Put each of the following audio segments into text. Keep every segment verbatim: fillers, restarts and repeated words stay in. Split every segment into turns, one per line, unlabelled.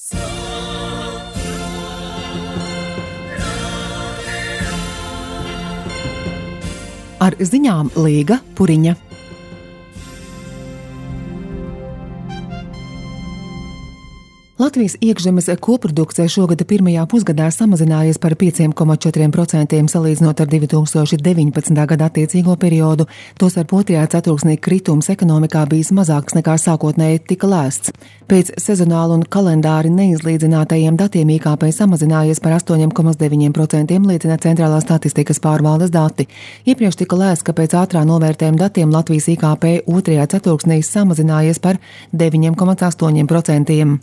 Ar ziņām Līga Puriņa. Latvijas iekšzemes koprodukts šogad pirmajā pusgadā samazinājies par pieciem komats četriem procentiem salīdzinot ar divi tūkstoši deviņpadsmitā gada attiecīgo periodu, tostarp otrajā ceturksnī kritums ekonomikā bijis mazāks nekā sākotnēji tika lēsts. Pēc sezonālu un kalendāri neizlīdzinātajiem datiem I K P samazinājies par astoņiem komats deviņiem procentiem, liecina Centrālās statistikas pārvaldes dati. Iepriekš tika lēsts, ka pēc ātrā novērtējuma datiem Latvijas I K P otrajā ceturksnī samazinājies par deviņiem komats astoņiem procentiem.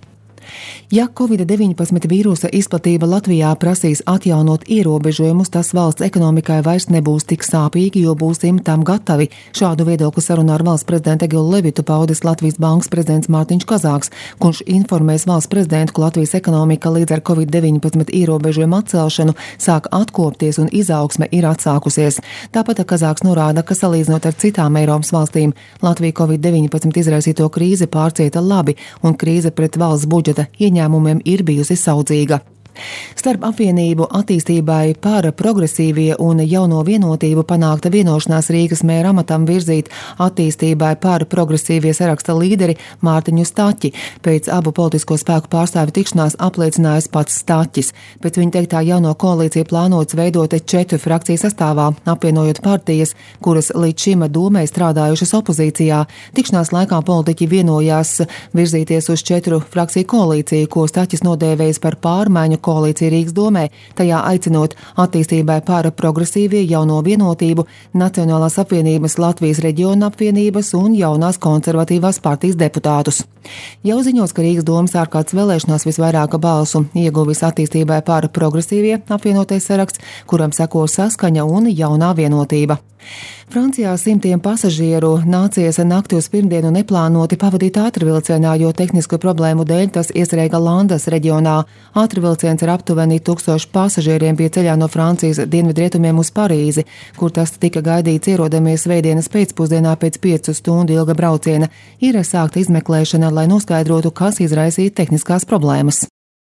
Ja Covid deviņpadsmit vīrusa izplatība Latvijā prasīs atjaunot ierobežojumus, tas valsts ekonomikai vairs nebūs tik sāpīgi, jo būsim tam gatavi. Šādu viedokli sarunā ar valsts prezidentu Egilu Levitu paudis Latvijas bankas prezidents Mārtiņš Kazāks, kurš informēs valsts prezidentu, ka Latvijas ekonomika līdz ar Covid deviņpadsmit ierobežojumu atcelšanu sāk atkopties un izaugsme ir atsākusies. Tāpat Kazāks norāda, ka salīdzinot ar citām Eiropas valstīm, Latvija Covid deviņpadsmit izraisīto krīzi pārcieta labi un krīze pret valsts budžeta ieņēmumiem ir bijusi saudzīga. Starp apvienību attīstībai par progresīvie un jauno vienotību panākta vienošanās Rīgas mēra amatam virzīt attīstībai par progresīvie saraksta līderi Mārtiņu Staķi. Pēc abu politisko spēku pārstāvju tikšanās apliecinājis pats Staķis. Pēc viņa teiktā jauno koalīciju plānots veidot četru frakciju sastāvā, apvienojot partijas, kuras līdz šim domē strādājušas opozīcijā. Tikšanās laikā politiķi vienojās virzīties uz četru frakciju koalīciju, ko Staķis nodēvējis par pārmaiņu koalīcija Rīgas domē, tajā aicinot attīstībai par progresīvie, jauno vienotību, Nacionālās apvienības, Latvijas reģiona apvienības un jaunās konservatīvās partijas deputātus. Jau ziņos, ka Rīgas domas ārkārtas vēlēšanās visvairāk balsu ieguvis attīstībai par progresīvie apvienotais saraksts, kuram seko Saskaņa un jaunā vienotība. Francijā simtiem pasažieru nācies nakti uz pirmdienu neplānoti pavadīt ātrvilcienā, jo tehnisku problēmu dēļ tas iestrēga Landas reģionā. Ātrvilciens ar aptuveni tūkstošu pasažieriem bija ceļā no Francijas dienvidrietumiem uz Parīzi, kur tas tika gaidīts ierodamies svētdienas pēcpusdienā pēc piecu stundu ilga brauciena. Ir sākta izmeklēšana, lai noskaidrotu, kas izraisīja tehniskās problēmas.